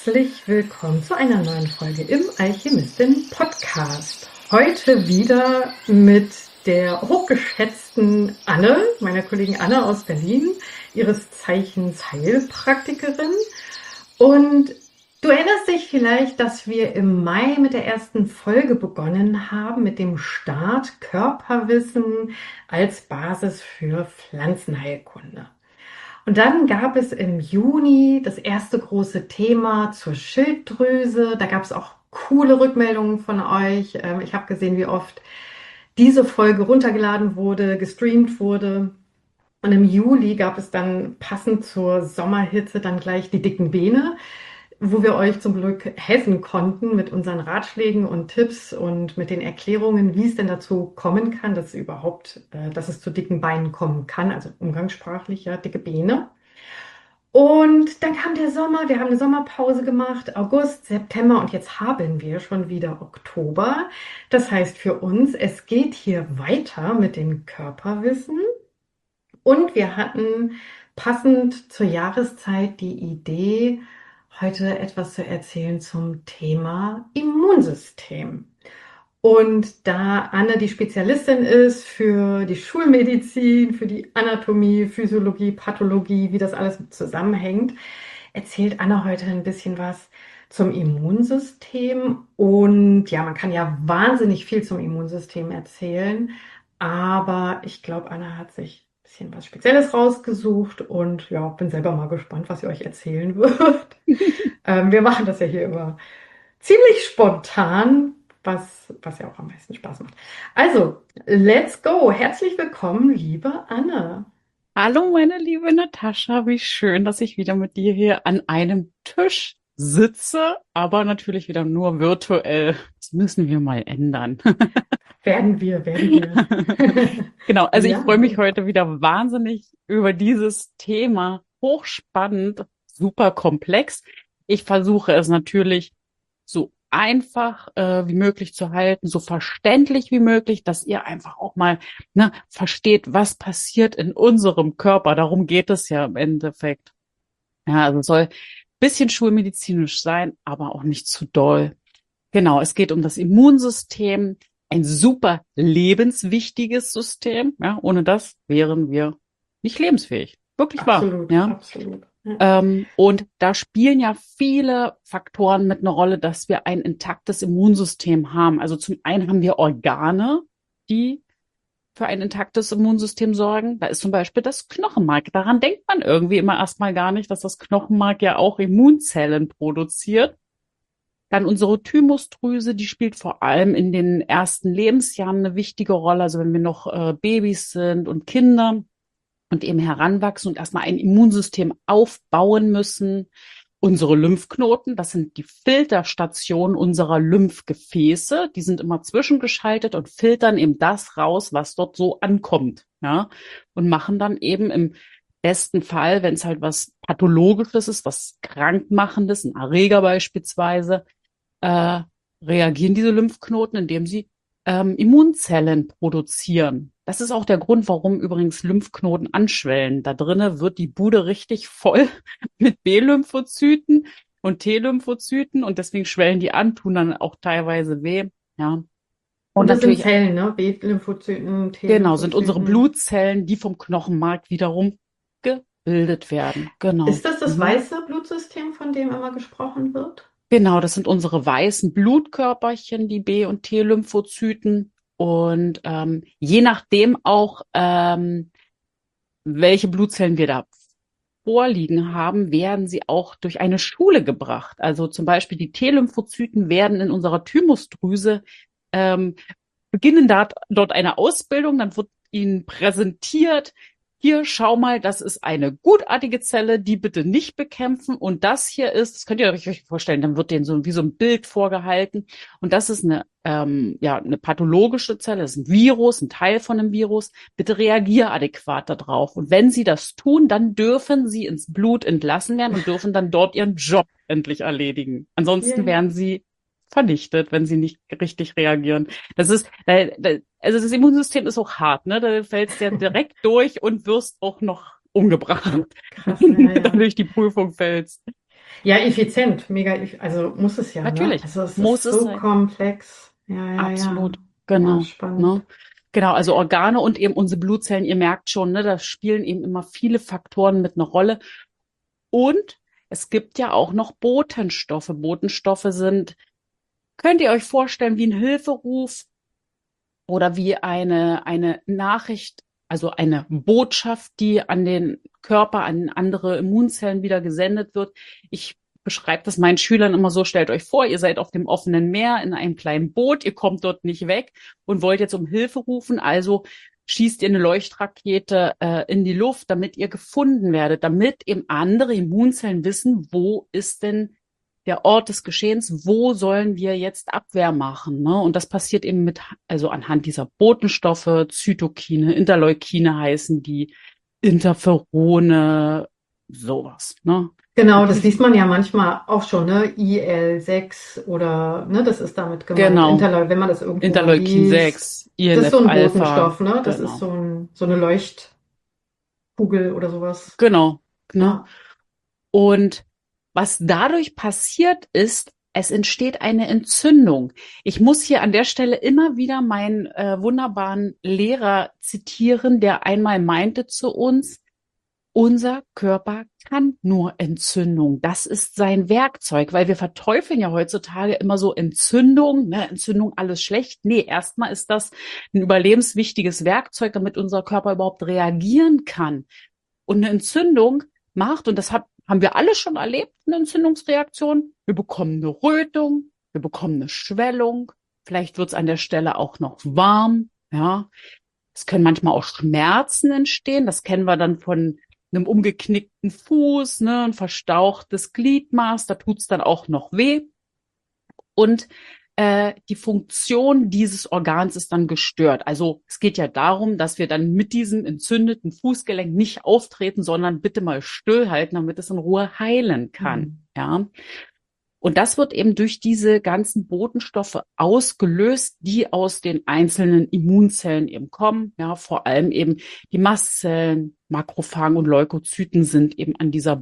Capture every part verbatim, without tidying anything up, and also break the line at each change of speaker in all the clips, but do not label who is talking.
Herzlich willkommen zu einer neuen Folge im Alchemistin Podcast. Heute wieder mit der hochgeschätzten Anne, meiner Kollegin Anne aus Berlin, ihres Zeichens Heilpraktikerin. Und du erinnerst dich vielleicht, dass wir im Mai mit der ersten Folge begonnen haben, mit dem Start Körperwissen als Basis für Pflanzenheilkunde. Und dann gab es im Juni das erste große Thema zur Schilddrüse. Da gab es auch coole Rückmeldungen von euch. Ich habe gesehen, wie oft diese Folge runtergeladen wurde, gestreamt wurde. Und im Juli gab es dann passend zur Sommerhitze dann gleich die dicken Beine, wo wir euch zum Glück helfen konnten mit unseren Ratschlägen und Tipps und mit den Erklärungen, wie es denn dazu kommen kann, dass es überhaupt, äh, dass es zu dicken Beinen kommen kann, also umgangssprachlich, ja, dicke Beine. Und dann kam der Sommer, wir haben eine Sommerpause gemacht, August, September und jetzt haben wir schon wieder Oktober. Das heißt für uns, es geht hier weiter mit dem Körperwissen und wir hatten passend zur Jahreszeit die Idee, heute etwas zu erzählen zum Thema Immunsystem. Und da Anne die Spezialistin ist für die Schulmedizin, für die Anatomie, Physiologie, Pathologie, wie das alles zusammenhängt, erzählt Anne heute ein bisschen was zum Immunsystem. Und ja, man kann ja wahnsinnig viel zum Immunsystem erzählen, aber ich glaube, Anne hat sich ein bisschen was Spezielles rausgesucht und ja, bin selber mal gespannt, was sie euch erzählen wird. ähm, wir machen das ja hier immer ziemlich spontan, was, was ja auch am meisten Spaß macht. Also, let's go. Herzlich willkommen, liebe Anne.
Hallo, meine liebe Natascha. Wie schön, dass ich wieder mit dir hier an einem Tisch sitze, aber natürlich wieder nur virtuell. Das müssen wir mal ändern.
Werden wir, werden wir.
Genau, also
Ja.
ich freue mich heute wieder wahnsinnig über dieses Thema. Hochspannend, super komplex. Ich versuche es natürlich so einfach äh, wie möglich zu halten, so verständlich wie möglich, dass ihr einfach auch mal ne, versteht, was passiert in unserem Körper. Darum geht es ja im Endeffekt. Ja, also es soll ein bisschen schulmedizinisch sein, aber auch nicht zu doll. Genau, es geht um das Immunsystem, ein super lebenswichtiges System. Ja, ohne das wären wir nicht lebensfähig. Wirklich wahr.
Absolut,
Ja.
absolut. Ja.
Ähm, und da spielen ja viele Faktoren mit eine Rolle, dass wir ein intaktes Immunsystem haben. Also zum einen haben wir Organe, die für ein intaktes Immunsystem sorgen. Da ist zum Beispiel das Knochenmark. Daran denkt man irgendwie immer erstmal gar nicht, dass das Knochenmark ja auch Immunzellen produziert. Dann unsere Thymusdrüse, die spielt vor allem in den ersten Lebensjahren eine wichtige Rolle. Also wenn wir noch äh, Babys sind und Kinder und eben heranwachsen und erstmal ein Immunsystem aufbauen müssen. Unsere Lymphknoten, das sind die Filterstationen unserer Lymphgefäße, die sind immer zwischengeschaltet und filtern eben das raus, was dort so ankommt, ja, und machen dann eben im besten Fall, wenn es halt was Pathologisches ist, was Krankmachendes, ein Erreger beispielsweise, äh, reagieren diese Lymphknoten, indem sie ähm, Immunzellen produzieren. Das ist auch der Grund, warum übrigens Lymphknoten anschwellen. Da drinnen wird die Bude richtig voll mit B-Lymphozyten und T-Lymphozyten und deswegen schwellen die an, tun dann auch teilweise weh. Ja. Und,
Und das
natürlich
sind Zellen, ne? B-Lymphozyten, T-Lymphozyten.
Genau, sind unsere Blutzellen, die vom Knochenmark wiederum gebildet werden. Genau.
Ist das das
Mhm.
weiße Blutsystem, von dem immer gesprochen wird?
Genau, das sind unsere weißen Blutkörperchen, die B- und T-Lymphozyten. Und ähm, je nachdem auch, ähm, welche Blutzellen wir da vorliegen haben, werden sie auch durch eine Schule gebracht. Also zum Beispiel die T-Lymphozyten werden in unserer Thymusdrüse, ähm, beginnen dort, dort eine Ausbildung, dann wird ihnen präsentiert, hier, schau mal, das ist eine gutartige Zelle, die bitte nicht bekämpfen. Und das hier ist, das könnt ihr euch vorstellen, dann wird denen so wie so ein Bild vorgehalten. Und das ist eine, ähm, ja, eine pathologische Zelle, das ist ein Virus, ein Teil von einem Virus. Bitte reagier adäquat darauf. Und wenn sie das tun, dann dürfen sie ins Blut entlassen werden und dürfen dann dort ihren Job endlich erledigen. Ansonsten
Yeah.
werden sie vernichtet, wenn sie nicht richtig reagieren. Das ist, also das Immunsystem ist auch hart, ne? Da fällst du ja direkt durch und wirst auch noch umgebracht,
Krass, ja,
wenn du
ja.
durch die Prüfung fällst.
Ja, effizient, mega, eff- also muss es ja, ne?
Natürlich,
Also es
muss
ist
es
so
sein.
komplex. Ja, ja, ja.
Absolut,
Ja,
genau,
spannend.
ne? Genau, also Organe und eben unsere Blutzellen, ihr merkt schon, ne, da spielen eben immer viele Faktoren mit einer Rolle. Und es gibt ja auch noch Botenstoffe. Botenstoffe sind, könnt ihr euch vorstellen, wie ein Hilferuf oder wie eine, eine Nachricht, also eine Botschaft, die an den Körper, an andere Immunzellen wieder gesendet wird. Ich beschreibe das meinen Schülern immer so: Stellt euch vor, ihr seid auf dem offenen Meer in einem kleinen Boot, ihr kommt dort nicht weg und wollt jetzt um Hilfe rufen, also schießt ihr eine Leuchtrakete äh, in die Luft, damit ihr gefunden werdet, damit eben andere Immunzellen wissen, wo ist denn der Ort des Geschehens, wo sollen wir jetzt Abwehr machen, ne? Und das passiert eben mit, also anhand dieser Botenstoffe, Zytokine, Interleukine heißen die, Interferone, sowas, ne?
Genau,
Und
das
die,
liest man ja manchmal auch schon, ne? I L sechs oder, ne, das ist damit gemeint.
genau,
Interleu, wenn man das irgendwo mal
Interleukin
liest.
sechs,
Das ist so ein
I N F-Alpha,
Botenstoff, ne? Das ist
genau,
so ein, so eine Leuchtkugel oder sowas.
genau, ne?
Ja.
Und was dadurch passiert ist, es entsteht eine Entzündung. Ich muss hier an der Stelle immer wieder meinen äh, wunderbaren Lehrer zitieren, der einmal meinte zu uns: Unser Körper kann nur Entzündung. Das ist sein Werkzeug, weil wir verteufeln ja heutzutage immer so Entzündung, ne, Entzündung, alles schlecht. Nee, erstmal ist das ein überlebenswichtiges Werkzeug, damit unser Körper überhaupt reagieren kann. Und eine Entzündung macht, und das hat, haben wir alle schon erlebt, eine Entzündungsreaktion. Wir bekommen eine Rötung, wir bekommen eine Schwellung, vielleicht wird es an der Stelle auch noch warm, ja. Es können manchmal auch Schmerzen entstehen. Das kennen wir dann von einem umgeknickten Fuß, ne, ein verstauchtes Gliedmaß. Da tut's dann auch noch weh. Und äh, die Funktion dieses Organs ist dann gestört. Also es geht ja darum, dass wir dann mit diesem entzündeten Fußgelenk nicht auftreten, sondern bitte mal stillhalten, damit es in Ruhe heilen kann.
Hm.
Ja. Und das wird eben durch diese ganzen Botenstoffe ausgelöst, die aus den einzelnen Immunzellen eben kommen. Ja, vor allem eben die Mastzellen, Makrophagen und Leukozyten sind eben an dieser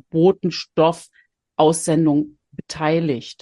Botenstoffaussendung beteiligt.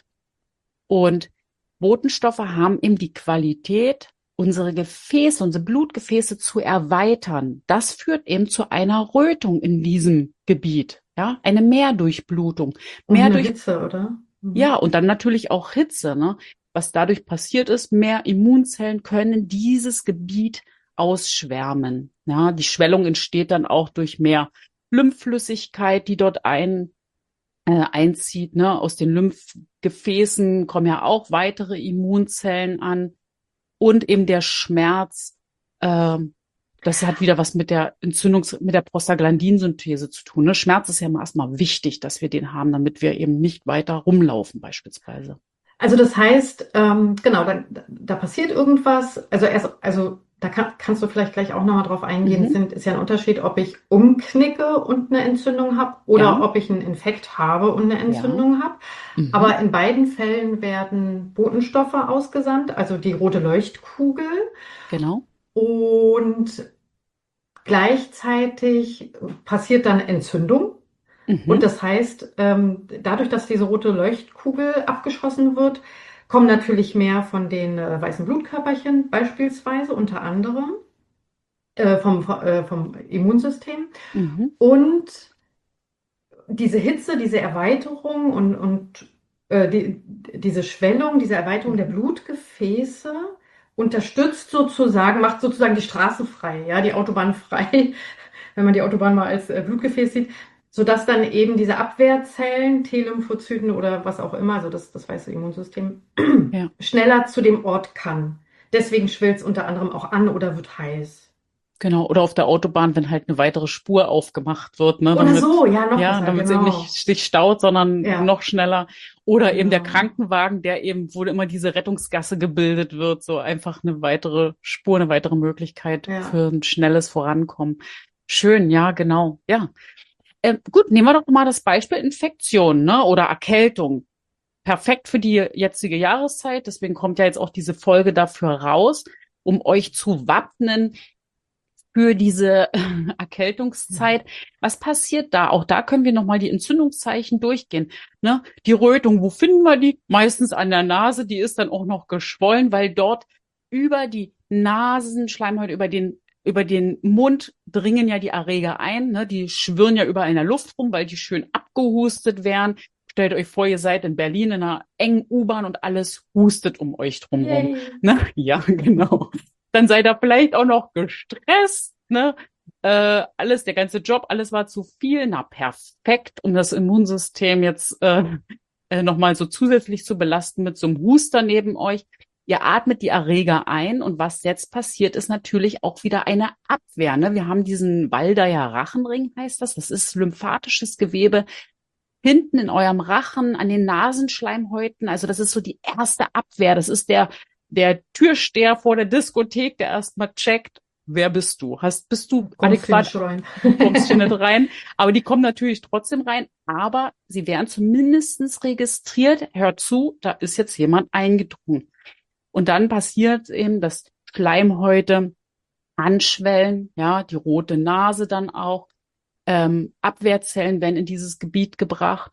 Und Botenstoffe haben eben die Qualität, unsere Gefäße, unsere Blutgefäße zu erweitern. Das führt eben zu einer Rötung in diesem Gebiet. Ja, eine Mehrdurchblutung.
Und
Mehr
eine
durch
Hitze, oder?
ja,
Mhm.
und dann natürlich auch Hitze, ne? Was dadurch passiert ist, mehr Immunzellen können dieses Gebiet ausschwärmen. Ja, die Schwellung entsteht dann auch durch mehr Lymphflüssigkeit, die dort ein, äh, einzieht, ne? Aus den Lymphgefäßen kommen ja auch weitere Immunzellen an und eben der Schmerz, ähm, das hat wieder was mit der Entzündungs-, mit der Prostaglandinsynthese zu tun. Ne? Schmerz ist ja erstmal wichtig, dass wir den haben, damit wir eben nicht weiter rumlaufen, beispielsweise.
Also das heißt, ähm, genau, da, da passiert irgendwas. Also erst, also da kann, kannst du vielleicht gleich auch nochmal drauf eingehen.
Mhm.
Sind, ist ja ein Unterschied, ob ich umknicke und eine Entzündung habe
Ja,
oder ob ich einen Infekt habe und eine
ja.
Entzündung habe. Aber
Mhm.
in beiden Fällen werden Botenstoffe ausgesandt, also die rote Leuchtkugel.
Genau.
Und gleichzeitig passiert dann Entzündung. Und
Mhm.
das heißt, ähm, dadurch, dass diese rote Leuchtkugel abgeschossen wird, kommen natürlich mehr von den äh, weißen Blutkörperchen beispielsweise, unter anderem äh, vom, äh, vom Immunsystem.
Mhm.
Und diese Hitze, diese Erweiterung und, und äh, die, diese Schwellung, diese Erweiterung der
Mhm.
Blutgefäße unterstützt sozusagen, macht sozusagen die Straße frei, ja, die Autobahn frei, wenn man die Autobahn mal als äh, Blutgefäß sieht, sodass dann eben diese Abwehrzellen, T-Lymphozyten oder was auch immer, also das, das weiße Immunsystem,
Ja.
schneller zu dem Ort kann. Deswegen schwillt es unter anderem auch an oder wird heiß.
Genau. Oder auf der Autobahn, wenn halt eine weitere Spur aufgemacht wird, ne,
Oder
damit,
so, ja, noch
ja,
besser,
damit es eben nicht
genau.
sich staut, sondern
Ja,
noch schneller. Oder eben der
genau.
Krankenwagen, der eben, wo immer diese Rettungsgasse gebildet wird, so einfach eine weitere Spur, eine weitere Möglichkeit
Ja.
für ein schnelles Vorankommen. Schön, ja, genau, ja. Äh, gut, nehmen wir doch mal das Beispiel Infektion, ne, oder Erkältung. Perfekt für die jetzige Jahreszeit. Deswegen kommt ja jetzt auch diese Folge dafür raus, um euch zu wappnen für diese Erkältungszeit. Was passiert da? Auch da können wir nochmal die Entzündungszeichen durchgehen. Ne? Die Rötung, wo finden wir die? Meistens an der Nase, die ist dann auch noch geschwollen, weil dort über die Nasenschleimhaut, über den, über den Mund dringen ja die Erreger ein. Ne? Die schwirren ja überall in der Luft rum, weil die schön abgehustet werden. Stellt euch vor, ihr seid in Berlin in einer engen U-Bahn und alles hustet um euch drumherum. Ne? Ja, genau. Dann seid ihr vielleicht auch noch gestresst, ne? Äh, alles, der ganze Job, alles war zu viel. Na, perfekt, um das Immunsystem jetzt äh, äh, nochmal so zusätzlich zu belasten mit so einem Huster neben euch. Ihr atmet die Erreger ein und was jetzt passiert, ist natürlich auch wieder eine Abwehr. Ne? Wir haben diesen Waldeyer Rachenring, heißt das. Das ist lymphatisches Gewebe hinten in eurem Rachen, an den Nasenschleimhäuten. Also das ist so die erste Abwehr. Das ist der der Türsteher vor der Diskothek, der erstmal checkt, wer bist du? Hast, bist du
Kommst
adäquat?
du nicht rein.
Kommst du nicht rein? Aber die kommen natürlich trotzdem rein. Aber sie werden zumindestens registriert. Hört zu, da ist jetzt jemand eingedrungen. Und dann passiert eben, dass Schleimhäute anschwellen, ja, die rote Nase dann auch. Ähm, Abwehrzellen werden in dieses Gebiet gebracht.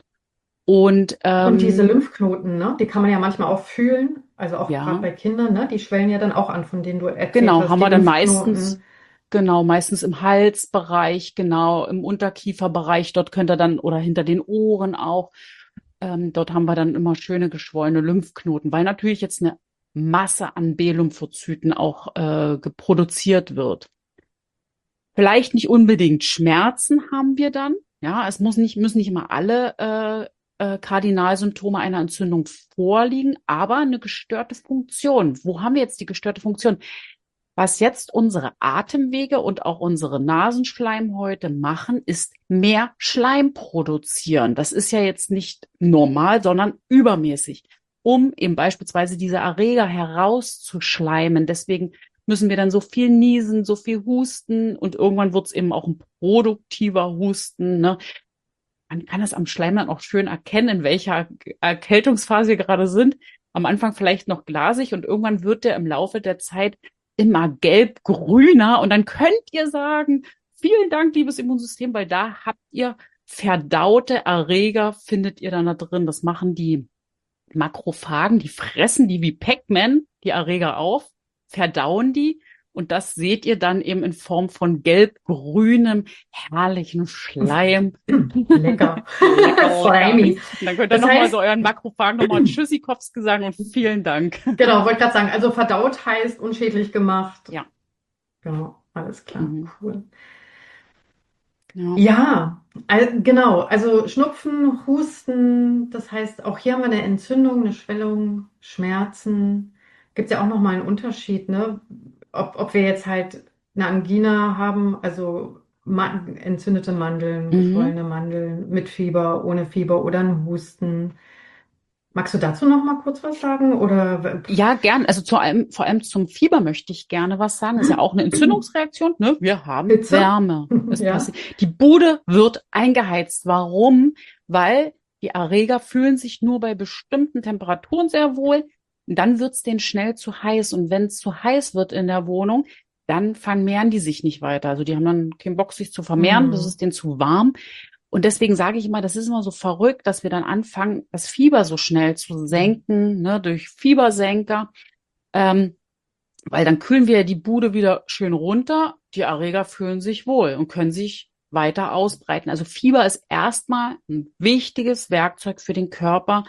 Und, ähm,
Und diese Lymphknoten, ne, die kann man ja manchmal auch fühlen, also auch
ja.
gerade bei Kindern, ne, die schwellen ja dann auch an, von denen du erzählt
Genau,
hast.
haben
die
wir dann
Lymphknoten.
meistens, genau, meistens im Halsbereich, genau, im Unterkieferbereich, dort könnt ihr dann, oder hinter den Ohren auch, ähm, dort haben wir dann immer schöne geschwollene Lymphknoten, weil natürlich jetzt eine Masse an B-Lymphozyten auch äh, geproduziert wird. Vielleicht nicht unbedingt Schmerzen haben wir dann, ja, es muss nicht, müssen nicht immer alle äh, äh, Kardinalsymptome einer Entzündung vorliegen, aber eine gestörte Funktion. Wo haben wir jetzt die gestörte Funktion? Was jetzt unsere Atemwege und auch unsere Nasenschleimhäute machen, ist mehr Schleim produzieren. Das ist ja jetzt nicht normal, sondern übermäßig, um eben beispielsweise diese Erreger herauszuschleimen. Deswegen müssen wir dann so viel niesen, so viel husten und irgendwann wird es eben auch ein produktiver Husten, ne? Man kann es am Schleim dann auch schön erkennen, in welcher Erkältungsphase wir gerade sind. Am Anfang vielleicht noch glasig und irgendwann wird der im Laufe der Zeit immer gelb-grüner. Und dann könnt ihr sagen, vielen Dank, liebes Immunsystem, weil da habt ihr verdaute Erreger, findet ihr dann da drin. Das machen die Makrophagen, die fressen die wie Pac-Man, die Erreger auf, verdauen die. Und das seht ihr dann eben in Form von gelb-grünem, herrlichen Schleim.
Lecker.
Lecker.
Slimy.
Und dann könnt ihr
Das
nochmal
heißt-
so euren Makrophagen nochmal Tschüssikowski sagen und vielen Dank.
Genau, wollte gerade sagen, also verdaut heißt unschädlich gemacht.
Ja.
Genau, alles klar,
Mhm.
cool.
Ja.
Ja, al- genau, also Schnupfen, Husten, das heißt, auch hier haben wir eine Entzündung, eine Schwellung, Schmerzen. Gibt es ja auch nochmal einen Unterschied, ne? Ob, ob wir jetzt halt eine Angina haben, also ma entzündete Mandeln,
Mhm.
geschwollene Mandeln, mit Fieber, ohne Fieber oder einen Husten. Magst du dazu noch mal kurz was sagen? Oder
Ja, gern. Also zu allem, vor allem zum Fieber möchte ich gerne was sagen. Das ist ja auch eine Entzündungsreaktion, ne? Wir haben
Hitze?
Wärme. Es
Ja.
passiert. Die Bude wird eingeheizt. Warum? Weil die Erreger fühlen sich nur bei bestimmten Temperaturen sehr wohl. Dann wird's denen schnell zu heiß. Und wenn es zu heiß wird in der Wohnung, dann vermehren die sich nicht weiter. Also die haben dann keinen Bock, sich zu vermehren.
Mhm.
Das ist denen zu warm. Und deswegen sage ich immer, das ist immer so verrückt, dass wir dann anfangen, das Fieber so schnell zu senken, ne, durch Fiebersenker, ähm, weil dann kühlen wir die Bude wieder schön runter. Die Erreger fühlen sich wohl und können sich weiter ausbreiten. Also Fieber ist erstmal ein wichtiges Werkzeug für den Körper.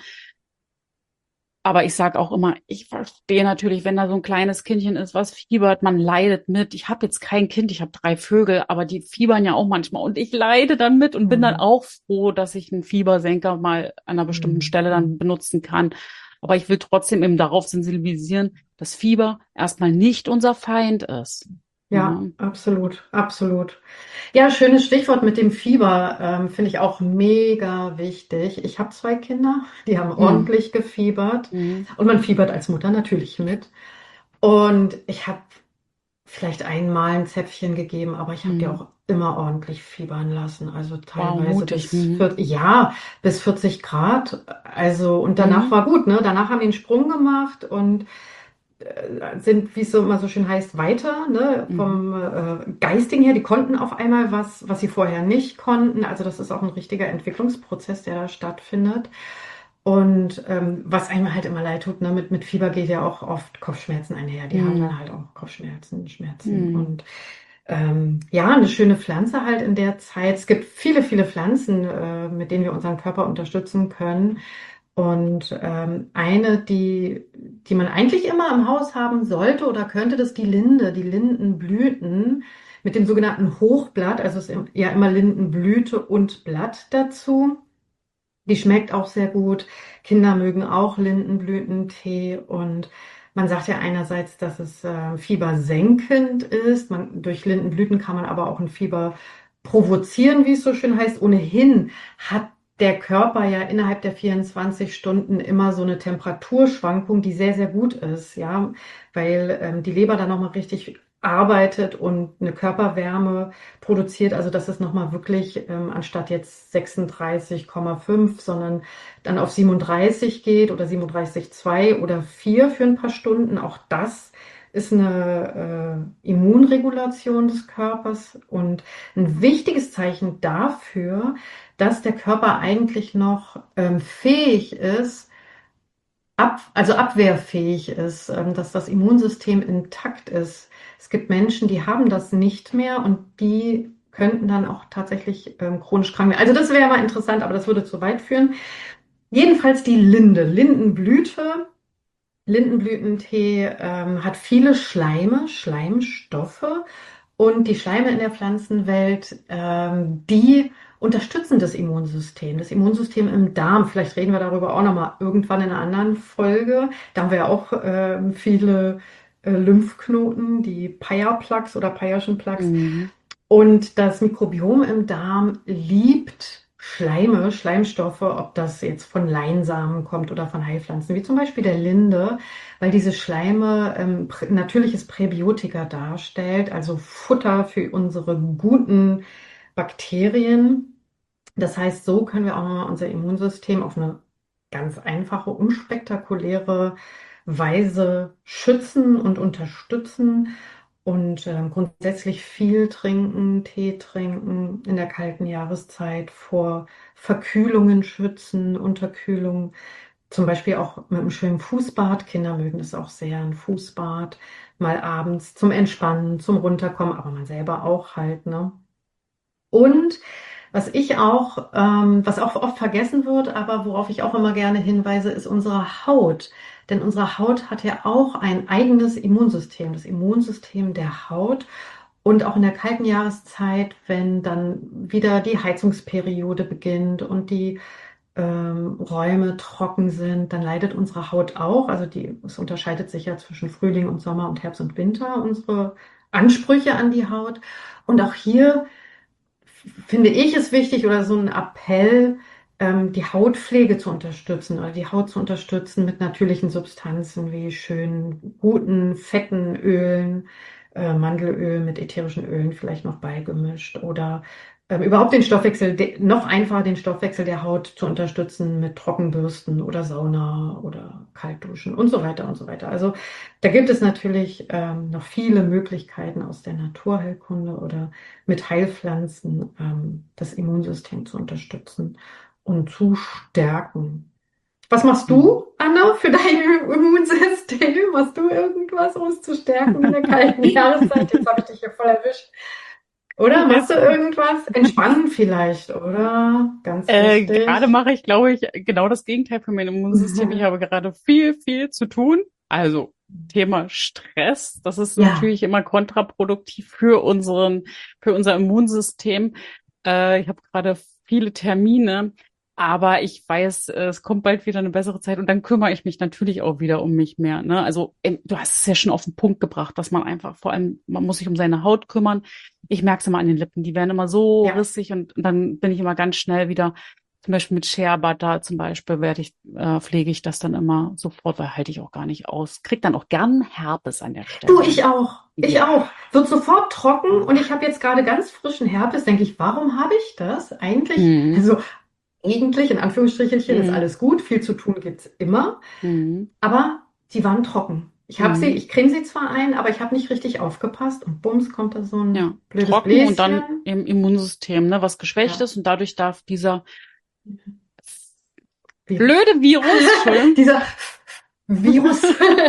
Aber ich sage auch immer, ich verstehe natürlich, wenn da so ein kleines Kindchen ist, was fiebert, man leidet mit. Ich habe jetzt kein Kind, ich habe drei Vögel, aber die fiebern ja auch manchmal. Und ich leide dann mit und bin dann
Mhm.
auch froh, dass ich einen Fiebersenker mal an einer bestimmten
Mhm.
Stelle dann benutzen kann. Aber ich will trotzdem eben darauf sensibilisieren, dass Fieber erstmal nicht unser Feind ist.
Ja,
Mhm.
absolut, absolut. Ja, schönes Stichwort mit dem Fieber, ähm, finde ich auch mega wichtig. Ich habe zwei Kinder, die haben
Mhm.
ordentlich gefiebert
Mhm.
und man fiebert als Mutter natürlich mit. Und ich habe vielleicht einmal ein Zäpfchen gegeben, aber ich habe die
Mhm.
auch immer ordentlich fiebern lassen. Also
Wow,
teilweise
mutig.
bis
Mhm.
vier, ja, bis vierzig Grad. Also, und danach
Mhm.
war gut, ne? Danach haben die einen Sprung gemacht und äh, sind, wie es so immer so schön heißt, weiter, ne,
Mhm.
vom äh, Geistigen her. Die konnten auf einmal was, was sie vorher nicht konnten. Also das ist auch ein richtiger Entwicklungsprozess, der da stattfindet. Und ähm, was einem halt immer leid tut, ne, mit, mit Fieber geht ja auch oft Kopfschmerzen einher. Die haben
Mhm.
dann halt auch Kopfschmerzen, Schmerzen.
Mhm.
Und ähm, ja, eine schöne Pflanze halt in der Zeit. Es gibt viele, viele Pflanzen, äh, mit denen wir unseren Körper unterstützen können. Und ähm, eine, die, die man eigentlich immer im Haus haben sollte oder könnte, das ist die Linde, die Lindenblüten mit dem sogenannten Hochblatt. Also es ist ja immer Lindenblüte und Blatt dazu. Die schmeckt auch sehr gut. Kinder mögen auch Lindenblütentee und man sagt ja einerseits, dass es äh, fiebersenkend ist. Man, durch Lindenblüten kann man aber auch ein Fieber provozieren, wie es so schön heißt. Ohnehin hat der Körper ja innerhalb der vierundzwanzig Stunden immer so eine Temperaturschwankung, die sehr, sehr gut ist, ja, weil ähm, die Leber dann nochmal richtig arbeitet und eine Körperwärme produziert, also dass es nochmal wirklich ähm, anstatt jetzt sechsunddreißig Komma fünf, sondern dann auf siebenunddreißig geht oder siebenunddreißig Komma zwei oder vier für ein paar Stunden. Auch das ist eine äh, Immunregulation des Körpers und ein wichtiges Zeichen dafür, dass der Körper eigentlich noch ähm, fähig ist, ab, also abwehrfähig ist, ähm, dass das Immunsystem intakt ist. Es gibt Menschen, die haben das nicht mehr und die könnten dann auch tatsächlich ähm, chronisch krank werden. Also das wäre mal interessant, aber das würde zu weit führen. Jedenfalls die Linde, Lindenblüte. Lindenblütentee ähm, hat viele Schleime, Schleimstoffe und die Schleime in der Pflanzenwelt, ähm, die unterstützen das Immunsystem, das Immunsystem im Darm. Vielleicht reden wir darüber auch nochmal irgendwann in einer anderen Folge. Da haben wir ja auch ähm, viele äh, Lymphknoten, die Peyerplaques oder Peyerschen Plaques.
Mhm.
Und das Mikrobiom im Darm liebt Schleime, Schleimstoffe, ob das jetzt von Leinsamen kommt oder von Heilpflanzen, wie zum Beispiel der Linde, weil diese Schleime ähm, prä natürliches Präbiotika darstellt, also Futter für unsere guten Bakterien. Das heißt, so können wir auch nochmal unser Immunsystem auf eine ganz einfache, unspektakuläre Weise schützen und unterstützen und äh, grundsätzlich viel trinken, Tee trinken in der kalten Jahreszeit, vor Verkühlungen schützen, Unterkühlung, zum Beispiel auch mit einem schönen Fußbad. Kinder mögen es auch sehr, ein Fußbad, mal abends zum Entspannen, zum Runterkommen, aber man selber auch halt, ne? Und was ich auch, ähm, was auch oft vergessen wird, aber worauf ich auch immer gerne hinweise, ist unsere Haut. Denn unsere Haut hat ja auch ein eigenes Immunsystem, das Immunsystem der Haut. Und auch in der kalten Jahreszeit, wenn dann wieder die Heizungsperiode beginnt und die ähm, Räume trocken sind, dann leidet unsere Haut auch. Also die, es unterscheidet sich ja zwischen Frühling und Sommer und Herbst und Winter, unsere Ansprüche an die Haut. Und auch hier finde ich es wichtig oder so ein Appell, ähm, die Hautpflege zu unterstützen oder die Haut zu unterstützen mit natürlichen Substanzen wie schönen, guten, fetten Ölen, äh, Mandelöl mit ätherischen Ölen vielleicht noch beigemischt oder ähm, überhaupt den Stoffwechsel, de, noch einfacher den Stoffwechsel der Haut zu unterstützen mit Trockenbürsten oder Sauna oder Kaltduschen und so weiter und so weiter. Also da gibt es natürlich ähm, noch viele Möglichkeiten aus der Naturheilkunde oder mit Heilpflanzen ähm, das Immunsystem zu unterstützen und zu stärken. Was machst
Mhm.
du, Anna, für dein Immunsystem? Hast du irgendwas, um es zu stärken in der kalten Jahreszeit? Jetzt habe ich dich hier voll erwischt. Oder machst du
Jetzt,
irgendwas? Entspannen vielleicht, oder? Ganz
äh, gerade
wichtig.
mache ich, glaube ich, genau das Gegenteil für mein Immunsystem. Ich habe gerade viel, viel zu tun. Also Thema Stress, das ist
Ja,
natürlich immer kontraproduktiv für unseren, für unser Immunsystem. Äh, ich habe gerade viele Termine, aber ich weiß, äh, es kommt bald wieder eine bessere Zeit und dann kümmere ich mich natürlich auch wieder um mich mehr. Ne? Also ähm, du hast es ja schon auf den Punkt gebracht, dass man einfach, vor allem, man muss sich um seine Haut kümmern. Ich merke es immer an den Lippen, die werden immer so
ja.
rissig und dann bin ich immer ganz schnell wieder, zum Beispiel mit Shea Butter zum Beispiel, werde ich, äh, pflege ich das dann immer sofort, weil halte ich auch gar nicht aus. Krieg dann auch gern Herpes an der
Du,
Stelle.
ich auch. Ich
Ja.
auch. Wird sofort trocken und ich habe jetzt gerade ganz frischen Herpes. Denke ich, warum habe ich das? Eigentlich,
Mhm.
also eigentlich, in Anführungsstrichelchen, ist
Mhm.
alles gut. Viel zu tun gibt's immer.
Mhm.
Aber die waren trocken. Ich habe sie,
Mhm.
ich creme sie zwar ein, aber ich habe nicht richtig aufgepasst und bums kommt da so ein
Ja,
blödes
trocken und dann
Bläschen.
im Immunsystem, ne, was geschwächt
Ja.
ist und dadurch darf dieser
Virus.
blöde Virus, Entschuldigung,
Dieser Virus.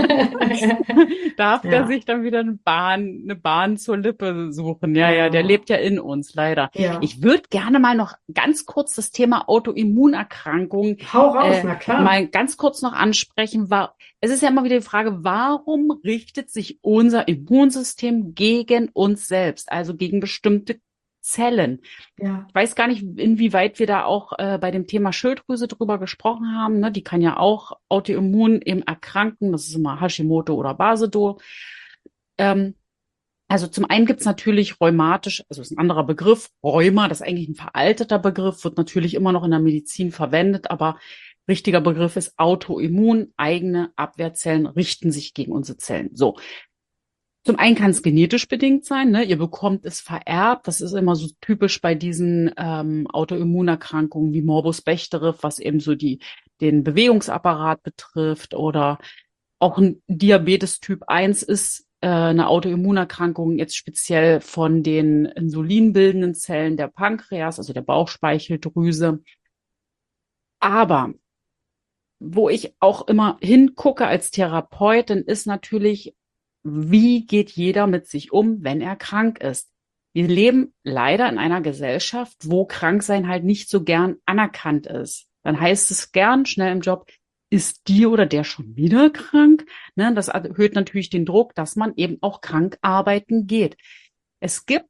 darf der
Ja,
sich dann wieder eine Bahn, eine Bahn zur Lippe suchen. Ja, ja, der
ja,
lebt ja in uns, leider.
ja.
Ich würde gerne mal noch ganz kurz das Thema Autoimmunerkrankungen
Hau raus,
äh,
na klar.
mal ganz kurz noch ansprechen. War, es ist ja immer wieder die Frage, warum richtet sich unser Immunsystem gegen uns selbst, also gegen bestimmte Zellen?
Ja,
Ich weiß gar nicht, inwieweit wir da auch äh, bei dem Thema Schilddrüse drüber gesprochen haben. Ne? Die kann ja auch autoimmun eben erkranken. Das ist immer Hashimoto oder Basedow. Ähm, also zum einen gibt's natürlich rheumatisch, also ist ein anderer Begriff, Rheuma, das ist eigentlich ein veralteter Begriff, wird natürlich immer noch in der Medizin verwendet, aber richtiger Begriff ist Autoimmun. Eigene Abwehrzellen richten sich gegen unsere Zellen. So. Zum einen kann es genetisch bedingt sein, ne? Ihr bekommt es vererbt. Das ist immer so typisch bei diesen ähm, Autoimmunerkrankungen wie Morbus Bechterew, was eben so die den Bewegungsapparat betrifft, oder auch ein Diabetes Typ eins ist äh, eine Autoimmunerkrankung jetzt speziell von den insulinbildenden Zellen der Pankreas, also der Bauchspeicheldrüse. Aber wo ich auch immer hingucke als Therapeutin, ist natürlich, wie geht jeder mit sich um, wenn er krank ist? Wir leben leider in einer Gesellschaft, wo Kranksein halt nicht so gern anerkannt ist. Dann heißt es gern schnell im Job, ist die oder der schon wieder krank? Ne, das erhöht natürlich den Druck, dass man eben auch krank arbeiten geht. Es gibt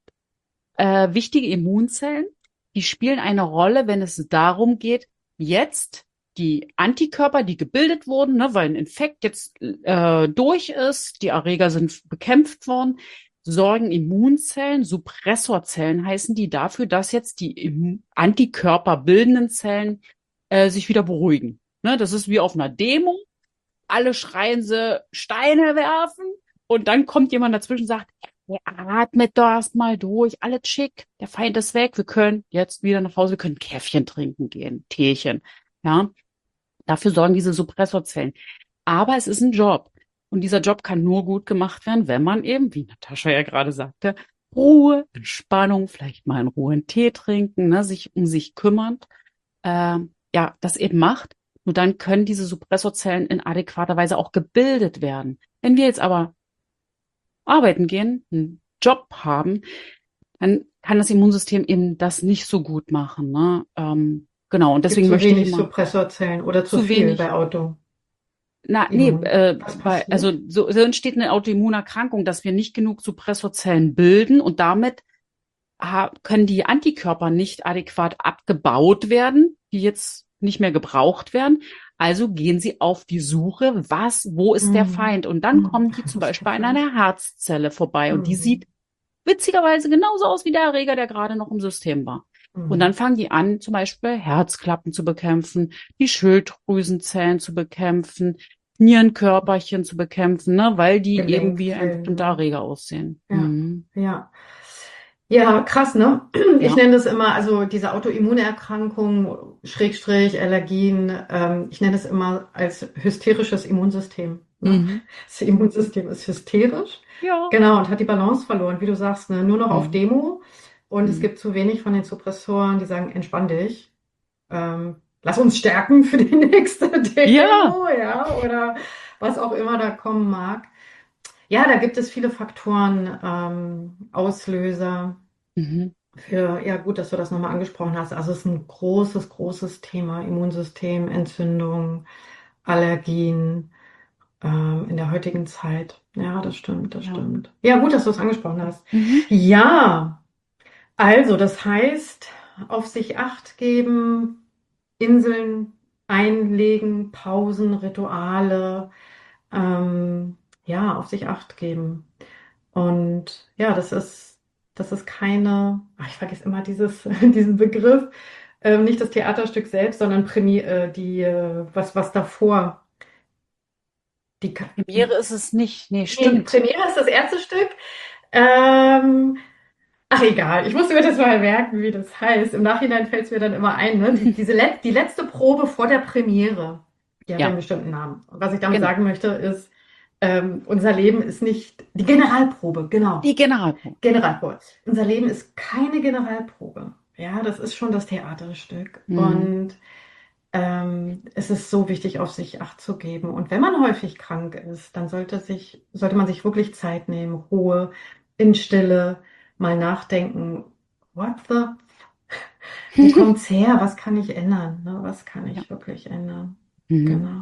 äh, wichtige Immunzellen, die spielen eine Rolle, wenn es darum geht, jetzt die Antikörper, die gebildet wurden, ne, weil ein Infekt jetzt äh, durch ist, die Erreger sind bekämpft worden, sorgen Immunzellen, Suppressorzellen heißen die dafür, dass jetzt die Im Antikörper bildenden Zellen äh, sich wieder beruhigen. Ne, das ist wie auf einer Demo. Alle schreien sie Steine werfen und dann kommt jemand dazwischen und sagt, ja, atmet doch erst mal durch, alles schick, der Feind ist weg, wir können jetzt wieder nach Hause, wir können Käffchen trinken gehen, Teechen, ja. Dafür sorgen diese Suppressorzellen. Aber es ist ein Job. Und dieser Job kann nur gut gemacht werden, wenn man eben, wie Natascha ja gerade sagte, Ruhe, Entspannung, vielleicht mal in Ruhe einen Tee trinken, ne, sich um sich kümmert, äh, ja, das eben macht. Nur dann können diese Suppressorzellen in adäquater Weise auch gebildet werden. Wenn wir jetzt aber arbeiten gehen, einen Job haben, dann kann das Immunsystem eben das nicht so gut machen. Ne? Ähm, genau, und
gibt
deswegen
zu
möchte ich
wenig
immer
Suppressorzellen oder zu
zu
viel
wenig.
bei Autoimmun.
Na, nee, äh,
Was
bei, also
passiert?
so, so entsteht eine Autoimmunerkrankung, dass wir nicht genug Suppressorzellen bilden und damit ha, können die Antikörper nicht adäquat abgebaut werden, die jetzt nicht mehr gebraucht werden. Also gehen sie auf die Suche, was, wo ist der
Hm.
Feind? Und dann
Hm.
kommen die zum
Wo ist der
Beispiel an
Feind?
einer Herzzelle vorbei und die sieht
Hm.
witzigerweise genauso aus wie der Erreger, der gerade noch im System war. Und dann
Hm.
fangen die an, zum Beispiel Herzklappen zu bekämpfen, die Schilddrüsenzellen zu bekämpfen, Nierenkörperchen zu bekämpfen, ne, weil die eben wie ein
Gelenkzellen,
bestimmter
ne?
Erreger aussehen.
Ja,
Mhm.
ja. Ja, krass, ne? Ich
Ja.
nenne das immer, also diese Autoimmunerkrankung, Schrägstrich, Allergien, ähm, ich nenne das immer als hysterisches Immunsystem. Ne?
Mhm.
Das Immunsystem ist hysterisch,
Ja.
genau, und hat die Balance verloren, wie du sagst, ne? Nur noch auf
Mhm.
Demo. Und es
Mhm.
gibt zu wenig von den Suppressoren, die sagen, entspann dich, ähm, lass uns stärken für die nächste
Ja.
Demo, ja, oder was auch immer da kommen mag. Ja, da gibt es viele Faktoren, ähm, Auslöser.
Mhm.
Für, ja, gut, dass du das nochmal angesprochen hast. Also es ist ein großes, großes Thema. Immunsystem, Entzündung, Allergien, ähm, in der heutigen Zeit. Ja, das stimmt, das
Ja.
stimmt. Ja, gut, dass du es angesprochen hast.
Mhm.
Ja, also das heißt, auf sich Acht geben, Inseln einlegen, Pausen, Rituale, ähm, ja, auf sich Acht geben. Und ja, das ist, das ist keine, ach, ich vergesse immer dieses, diesen Begriff, ähm, nicht das Theaterstück selbst, sondern Premi äh, die, äh, was, was davor, die, Ka-
Premiere ist es nicht. Nee,
nee,
stimmt.
Premiere ist das erste Stück. Ähm, ach egal, ich musste mir das mal merken, wie das heißt. Im Nachhinein fällt es mir dann immer ein, ne? Die, diese Let die letzte Probe vor der Premiere, die hat ja einen
Ja,
bestimmten Namen. Und was ich damit
genau.
sagen möchte, ist, Ähm, unser Leben ist nicht die Generalprobe, genau.
Die Generalprobe.
Generalprobe. Unser Leben ist keine Generalprobe. Ja, das ist schon das Theaterstück.
Mhm.
Und ähm, es ist so wichtig, auf sich Acht zu geben. Und wenn man häufig krank ist, dann sollte sich, sollte man sich wirklich Zeit nehmen, Ruhe, in Stille, mal nachdenken. What the? Wo kommt's her? Was kann ich ändern? Ne? Was kann ich
Ja.
wirklich ändern?
Mhm.
Genau.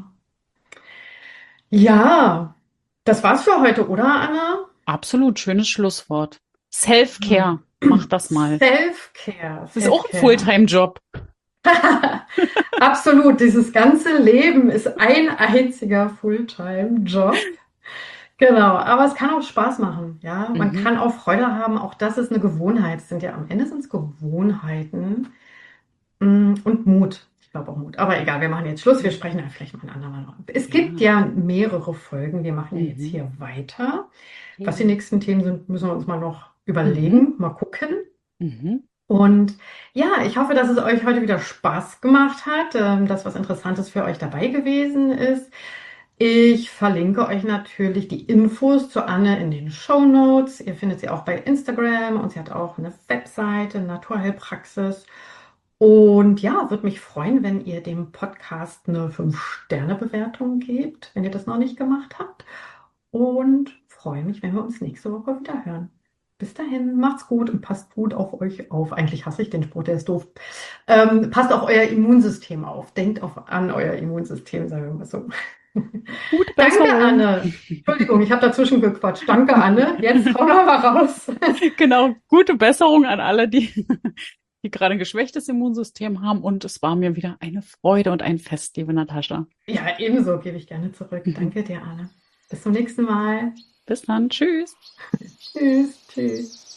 Ja, das war's für heute, oder, Anna?
Absolut, schönes Schlusswort. Self-Care, mach das mal.
Self-Care.
Das ist auch ein
Self-Care.
Fulltime-Job.
Absolut, dieses ganze Leben ist ein einziger Fulltime-Job. Genau, aber es kann auch Spaß machen, ja. Man
Mhm.
kann auch Freude haben, auch das ist eine Gewohnheit. Es sind ja am Ende sind es Gewohnheiten mm, und Mut. Ich glaube auch Mut. Aber egal, wir machen jetzt Schluss. Wir sprechen dann vielleicht mal ein andermal noch. Es gibt
Ja.
ja mehrere Folgen. Wir machen ja jetzt
Mhm.
hier weiter. Was die
Ja.
nächsten Themen sind, müssen wir uns mal noch überlegen, mal gucken.
Mhm.
Und ja, ich hoffe, dass es euch heute wieder Spaß gemacht hat, ähm, dass was Interessantes für euch dabei gewesen ist. Ich verlinke euch natürlich die Infos zu Anne in den Shownotes. Ihr findet sie auch bei Instagram und sie hat auch eine Webseite, Naturheilpraxis. Und ja, würde mich freuen, wenn ihr dem Podcast eine fünf Sterne Bewertung gebt, wenn ihr das noch nicht gemacht habt. Und freue mich, wenn wir uns nächste Woche wieder hören. Bis dahin, macht's gut und passt gut auf euch auf. Eigentlich hasse ich den Spruch, der ist doof. Ähm, passt auf euer Immunsystem auf. Denkt auf, an euer Immunsystem, sagen wir mal so.
Gute
Danke,
Besserung.
Anne. Entschuldigung, ich habe dazwischen gequatscht. Danke, Anne. Jetzt hau noch mal raus.
Genau, gute Besserung an alle, die, die gerade ein geschwächtes Immunsystem haben. Und es war mir wieder eine Freude und ein Fest, liebe Natascha.
Ja, ebenso gebe ich gerne zurück. Danke dir, Anne. Bis zum nächsten Mal.
Bis dann. Tschüss.
Tschüss, tschüss.